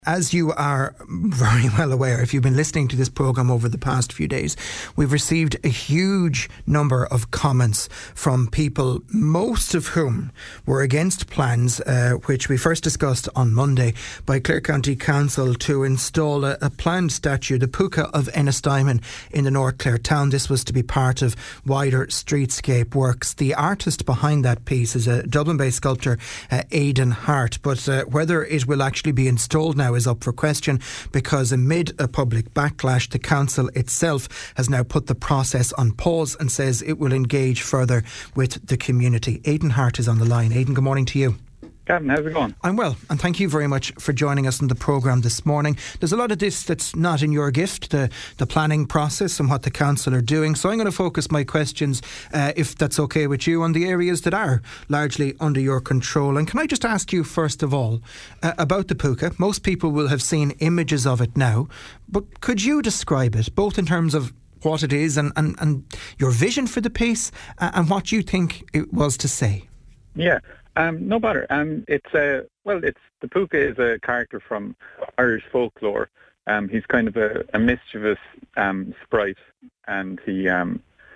As you are very well aware, if you've been listening to this programme over the past few days, we've received a huge number of comments from people, most of whom were against plans, which we first discussed on Monday, by Clare County Council to install a planned statue, the Puka of Ennistymon, in the North Clare town. This was to be part of wider streetscape works. The artist behind that piece is a Dublin-based sculptor, Aidan Hart, but whether it will actually be installed now is up for question, because amid a public backlash, the council itself has now put the process on pause and says it will engage further with the community. Aidan Hart is on the line. Aidan, good morning to you. Gavin, how's it going? I'm well, and thank you very much for joining us on the programme this morning. There's a lot of this that's not in your gift, the planning process and what the council are doing. So I'm going to focus my questions, if that's okay with you, on the areas that are largely under your control. And can I just ask you, first of all, about the Puka? Most people will have seen images of it now, but could you describe it, both in terms of what it is and your vision for the piece, and what you think it was to say? Yeah. No bother. It's the Puka is a character from Irish folklore. He's kind of a mischievous sprite, and he's a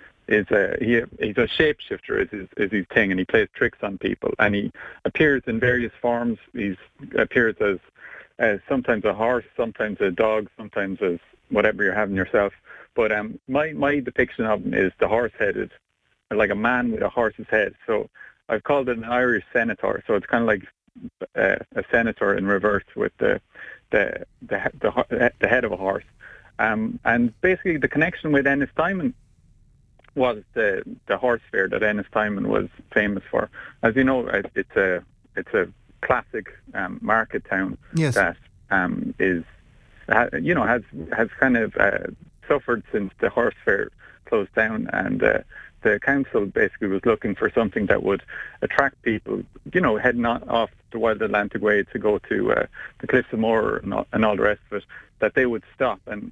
shapeshifter is his thing, and he plays tricks on people, and he appears in various forms. He appears as sometimes a horse, sometimes a dog, sometimes as whatever you're having yourself. But my depiction of him is the horse-headed, like a man with a horse's head. So I've called it an Irish senator, so it's kind of like a senator in reverse with the head of a horse. And basically, the connection with Ennistymon was the horse fair that Ennistymon was famous for. As you know, it's a classic market town. Yes. That has kind of suffered since the horse fair closed down, and the council basically was looking for something that would attract people, heading off the Wild Atlantic Way to go to the Cliffs of Moher and all the rest of it, that they would stop and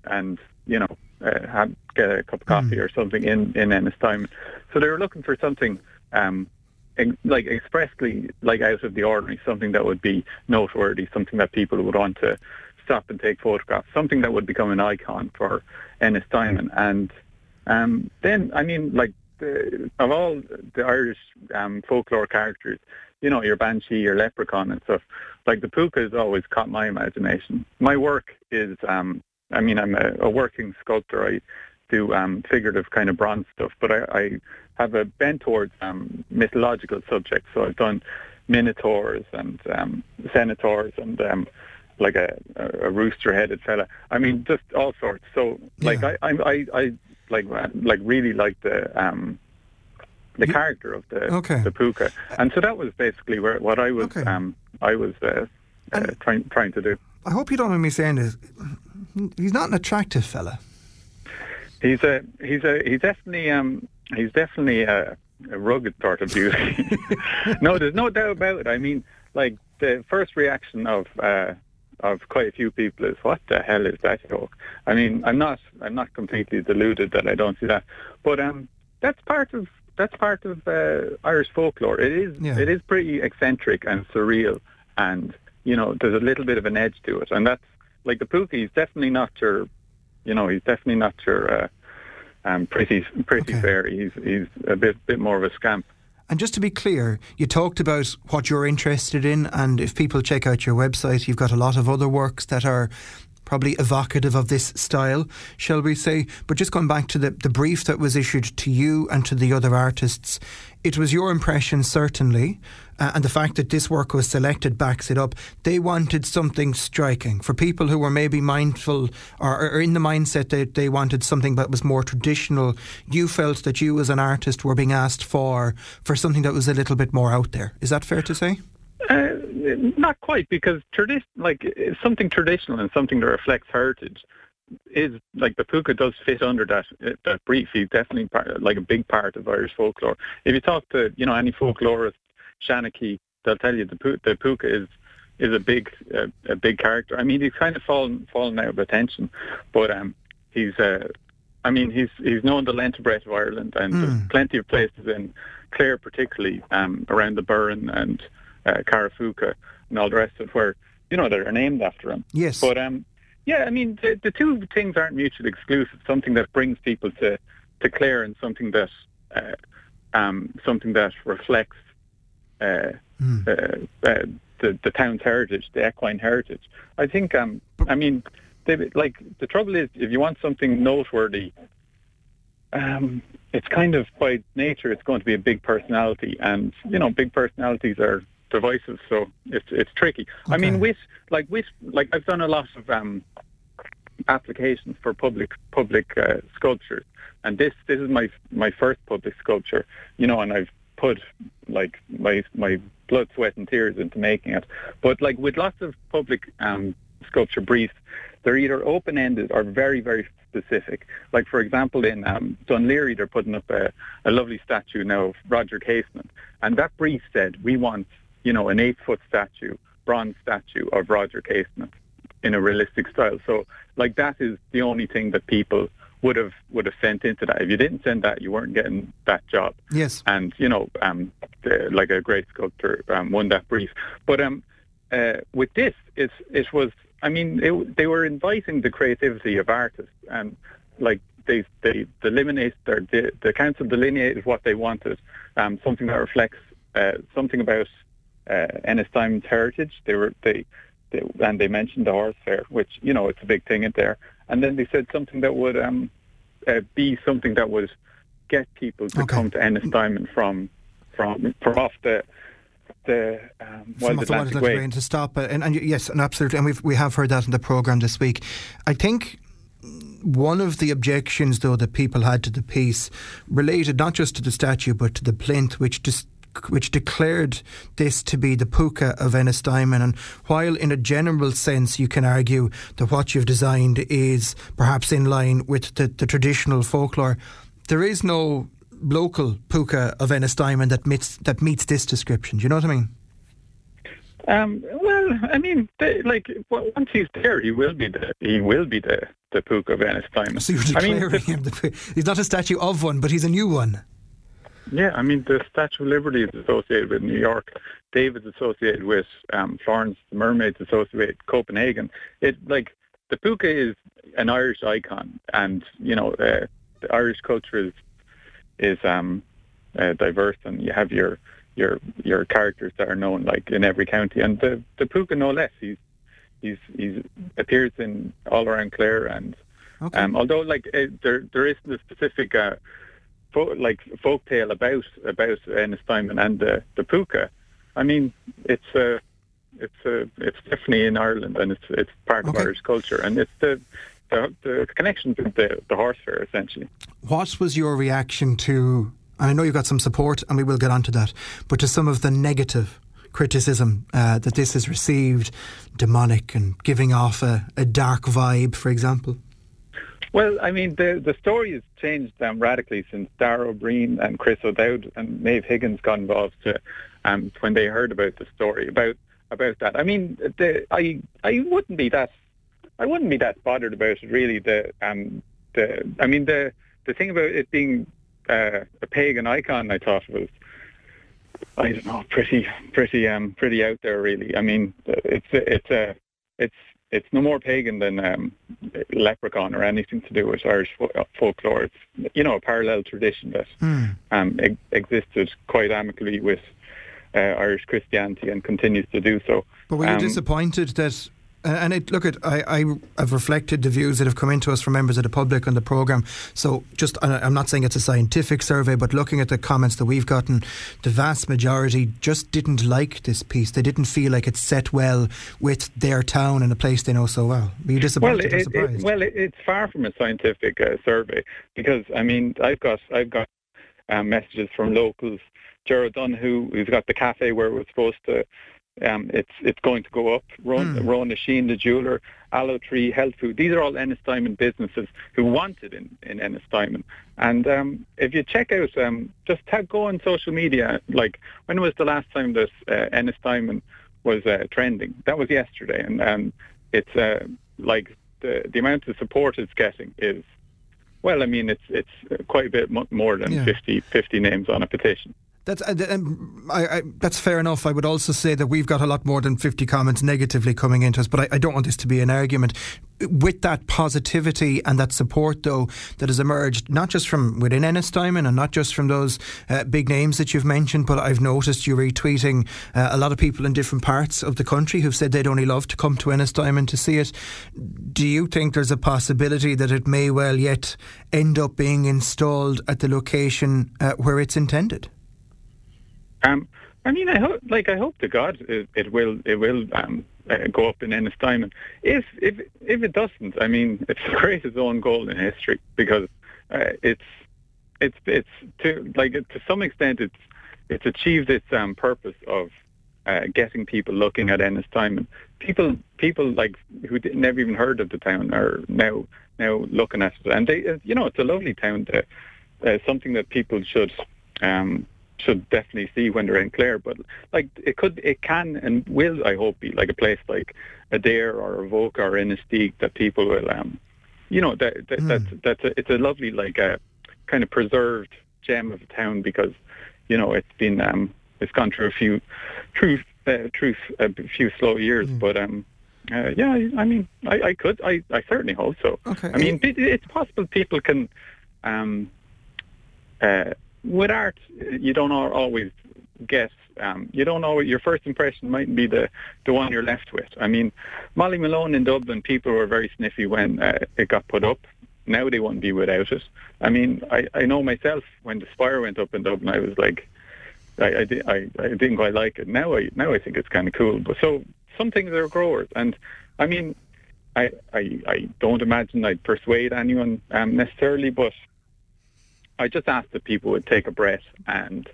get a cup of coffee or something in Ennistymon. So they were looking for something like expressly like out of the ordinary, something that would be noteworthy, something that people would want to stop and take photographs, something that would become an icon for Ennistymon. And then, I mean, like, of all the Irish folklore characters, your banshee, your leprechaun and stuff, like the Puka has always caught my imagination. My work is, I'm a working sculptor. I do figurative kind of bronze stuff, but I have a bent towards mythological subjects. So I've done minotaurs and centaurs and like a rooster-headed fella. I mean, just all sorts. So, like, yeah. I really like the character of the Puka, and so that was basically what I was trying to do. I hope you don't mind me saying this. He's not an attractive fella. He's definitely a rugged sort of beauty. No, there's no doubt about it. I mean, like, the first reaction of quite a few people is, what the hell is that joke? I mean, I'm not completely deluded that I don't see that, but that's part of Irish folklore. It is pretty eccentric and surreal, and there's a little bit of an edge to it, and that's like the Puka. He's definitely not your pretty fairy. He's a bit more of a scamp. And just to be clear, you talked about what you're interested in, and if people check out your website, you've got a lot of other works that are probably evocative of this style, shall we say. But just going back to the brief that was issued to you and to the other artists, it was your impression, certainly, and the fact that this work was selected backs it up. They wanted something striking. For people who were maybe mindful or in the mindset that they wanted something that was more traditional, you felt that you as an artist were being asked for something that was a little bit more out there. Is that fair to say? Not quite, because something traditional and something that reflects heritage is, like, the Puka does fit under that brief. He's definitely like a big part of Irish folklore. If you talk to any folklorist, Shanachie, they'll tell you the Puka is a big character. I mean, he's kind of fallen out of attention, but he's known the length and breadth of Ireland, and there's plenty of places in Clare, particularly around the Burren and Carafuca and all the rest of it, where that are named after him. Yes. But I mean, the two things aren't mutually exclusive. Something that brings people to Clare, and something that reflects the town's heritage, the equine heritage. I think. I mean, the trouble is, if you want something noteworthy, it's kind of by nature it's going to be a big personality, and big personalities are divisive, so it's tricky. Okay. I mean, with I've done a lot of applications for public sculptures, and this is my first public sculpture, and I've put like my blood, sweat and tears into making it. But like with lots of public sculpture briefs, they're either open-ended or very, very specific. Like, for example, in Dunleary, they're putting up a lovely statue now of Roger Casement, and that brief said, we want an 8-foot statue, bronze statue of Roger Casement in a realistic style. So like that is the only thing that people would have sent into that. If you didn't send that, you weren't getting that job. Yes. And like a great sculptor won that brief. But with this, it was. I mean, they were inviting the creativity of artists, and like they eliminated the council delineated what they wanted, something that reflects something about Ennistimon's heritage. They mentioned the horse fair, which it's a big thing in there. And then they said something that would be something that would get people to come to Ennistimon from off the Atlantic Way. To stop and yes, and absolutely, and we have heard that in the programme this week. I think one of the objections, though, that people had to the piece related not just to the statue but to the plinth, which declared this to be the puka of Ennistimon. And while in a general sense you can argue that what you've designed is perhaps in line with the traditional folklore, there is no local puka of Ennistimon that meets this description. Do you know what I mean? Well, I mean, once he's there, he will be the puka of Ennistimon. So you're declaring him he's not a statue of one, but he's a new one. Yeah, I mean, the Statue of Liberty is associated with New York. David's associated with Florence. The Mermaid's associated with Copenhagen. The puka is an Irish icon, and the Irish culture is diverse, and you have your characters that are known like in every county, and the puka no less. He's appears in all around Clare, and although there isn't a specific folk tale about Ennistimon and the puka. I mean, it's definitely in Ireland, and it's part of Irish culture, and it's the connection to the horse fair essentially. What was your reaction to? And I know you've got some support, and we will get onto that, but to some of the negative criticism that this has received, demonic and giving off a dark vibe, for example. Well, I mean, the story has changed radically since Dara O'Brien and Chris O'Dowd and Maeve Higgins got involved when they heard about the story about that. I mean, I wouldn't be that bothered about it really. The thing about it being a pagan icon, I thought was, I don't know, pretty out there really. I mean, it's no more pagan than leprechaun or anything to do with Irish folklore. It's a parallel tradition that existed quite amicably with Irish Christianity and continues to do so. But were you disappointed that? And I've reflected the views that have come into us from members of the public on the programme. So I'm not saying it's a scientific survey, but looking at the comments that we've gotten, the vast majority just didn't like this piece. They didn't feel like it set well with their town and a place they know so well. Were you disappointed or surprised? It's far from a scientific survey, because I mean I've got messages from locals. Gerard Dunn, who's got the cafe where we're supposed to. It's going to go up. Rona Sheen, the jeweller, Aloe Tree, Health Food. These are all Ennistimon businesses who want it in Ennistimon. And if you check out, go on social media. Like, when was the last time that Ennistimon was trending? That was yesterday. And it's the amount of support it's getting is, well, I mean, it's quite a bit more than 50 names on a petition. That's fair enough. I would also say that we've got a lot more than 50 comments negatively coming into us, but I don't want this to be an argument. With that positivity and that support, though, that has emerged, not just from within Ennistimon and not just from those big names that you've mentioned, but I've noticed you retweeting a lot of people in different parts of the country who've said they'd only love to come to Ennistimon to see it. Do you think there's a possibility that it may well yet end up being installed at the location where it's intended? I mean, I hope to God it will go up in Ennistimon. If it doesn't, I mean, it's the greatest own goal in history, because it's to some extent it's achieved its purpose of getting people looking at Ennistimon. People like who never even heard of the town are now looking at it, and it's a lovely town. Something that people should definitely see when they're in Clare. But like it can and will, I hope, be like a place like Adare or Evoke or Innistig that people will it's a lovely kind of preserved gem of a town, because it's been it's gone through a few slow years, but I mean, I certainly hope so. Okay. I mean, it's possible people can with art, you don't always get, you don't know, your first impression mightn't be the one you're left with. I mean, Molly Malone in Dublin, people were very sniffy when it got put up. Now they wouldn't be without it. I mean, I know myself, when the Spire went up in Dublin, I was like, I didn't quite like it. Now I think it's kind of cool. But so some things are growers, and I mean, I don't imagine I'd persuade anyone necessarily, but I just ask that people would take a breath and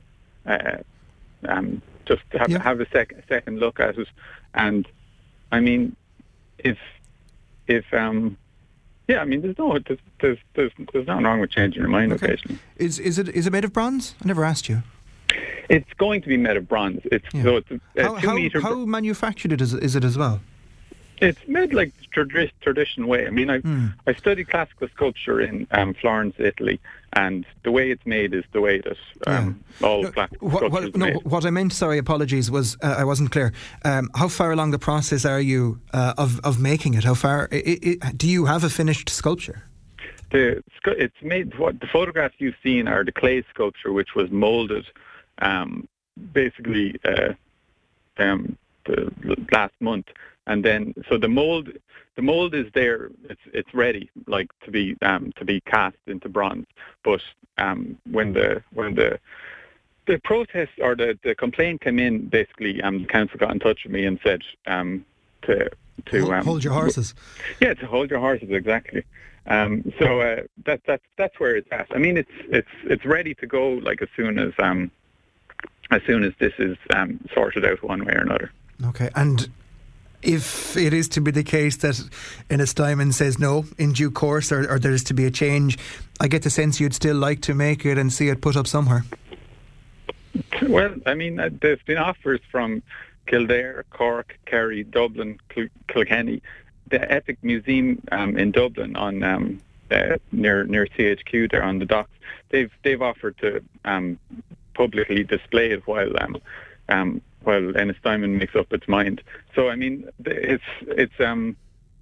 just have a second look at it. And I mean, I mean, there's nothing wrong with changing your mind occasionally. Is it made of bronze? I never asked you. It's going to be made of bronze. It's 2 meter. How manufactured is it as well? It's made like traditional way. I mean, I studied classical sculpture in Florence, Italy, and the way it's made is the way that all classical sculpture is made. What I meant, sorry, apologies, was I wasn't clear. How far along the process are you of making it? How far do you have a finished sculpture? It's made. What the photographs you've seen are the clay sculpture, which was moulded, basically the last month. And then, so the mold is there. It's ready, like to be cast into bronze. But when the protest or the complaint came in, basically, the council got in touch with me and said to hold your horses. Yeah, to hold your horses, exactly. So that's where it's at. I mean, it's ready to go, like as soon as this is sorted out one way or another. Okay, and if it is to be the case that Ennistimon says no in due course, or there is to be a change, I get the sense you'd still like to make it and see it put up somewhere. Well, I mean, there's been offers from Kildare, Cork, Kerry, Dublin, Kilkenny. The Epic Museum in Dublin on near CHQ there on the docks. They've offered to publicly display it while Ennistimon makes up its mind. So I mean, it'll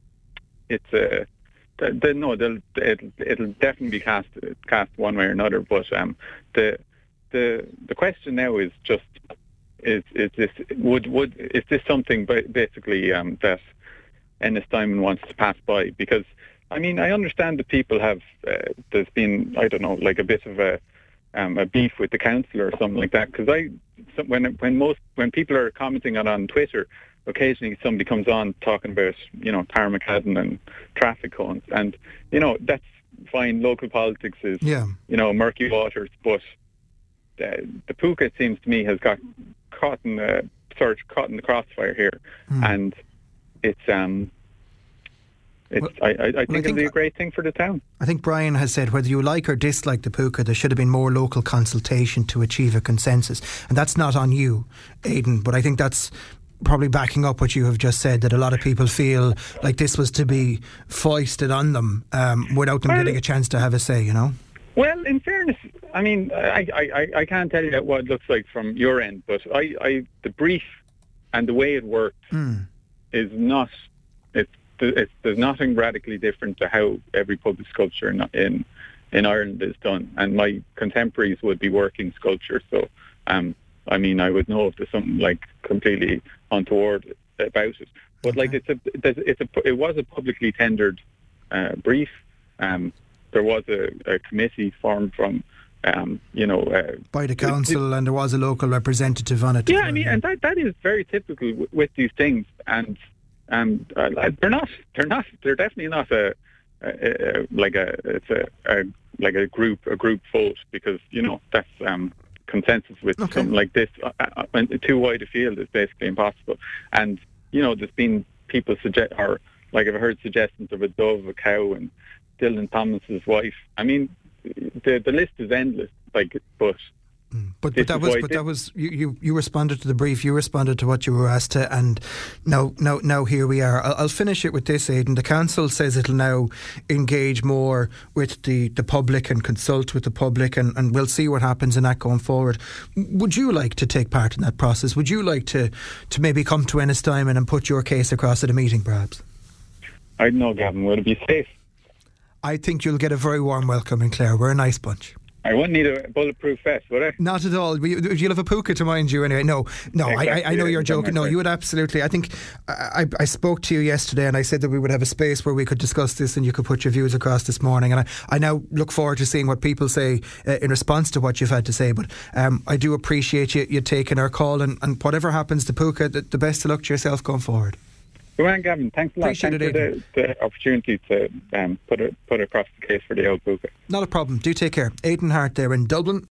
definitely be cast one way or another. But the question now is just is this something basically that Ennistimon wants to pass by? Because I mean, I understand that people have there's been, I don't know, like a bit of a beef with the council or something like that. Because when people are commenting on Twitter, occasionally somebody comes on talking about Tara McCadden and traffic cones, and that's fine. Local politics is murky waters, but the Puka, it seems to me, has got caught in the crossfire here, and it's I think it'll be a great thing for the town. I think Brian has said whether you like or dislike the Puka, there should have been more local consultation to achieve a consensus. And that's not on you, Aidan, but I think that's probably backing up what you have just said, that a lot of people feel like this was to be foisted on them without them getting a chance to have a say, Well, in fairness, I mean, I can't tell you what it looks like from your end, but the brief and the way it works is not. There's nothing radically different to how every public sculpture in Ireland is done, and my contemporaries would be working sculpture. So, I mean, I would know if there's something like completely untoward about it. But like it was a publicly tendered brief. There was a committee formed from. By the council, and there was a local representative on it. Yeah, I mean, and that is very typical with these things, and they're definitely not a group vote, because that's consensus with something like this. Too wide a field is basically impossible, and there's been people suggest, or like I've heard suggestions of a dove, a cow, and Dylan Thomas's wife. I mean, the list is endless. But that was you responded to the brief. You responded to what you were asked to, and now here we are. I'll finish it with this, Aidan. The council says it'll now engage more with the public and consult with the public, and we'll see what happens in that going forward. Would you like to take part in that process? Would you like to maybe come to Ennistimon and put your case across at a meeting, perhaps? I don't know, Gavin. Would it be safe? I think you'll get a very warm welcome in Clare. We're a nice bunch. I wouldn't need a bulletproof vest, would I? Not at all. You'll have a puka to mind you anyway. No, exactly. I know you're joking. No, you would absolutely. I think I spoke to you yesterday, and I said that we would have a space where we could discuss this and you could put your views across this morning. And I now look forward to seeing what people say in response to what you've had to say. But I do appreciate you taking our call, and whatever happens to puka, the best of luck to yourself going forward. Go on, Gavin. Thanks a lot. Appreciate Thanks for the opportunity to put across the case for the old puka. Not a problem. Do take care. Aidan Hart there in Dublin.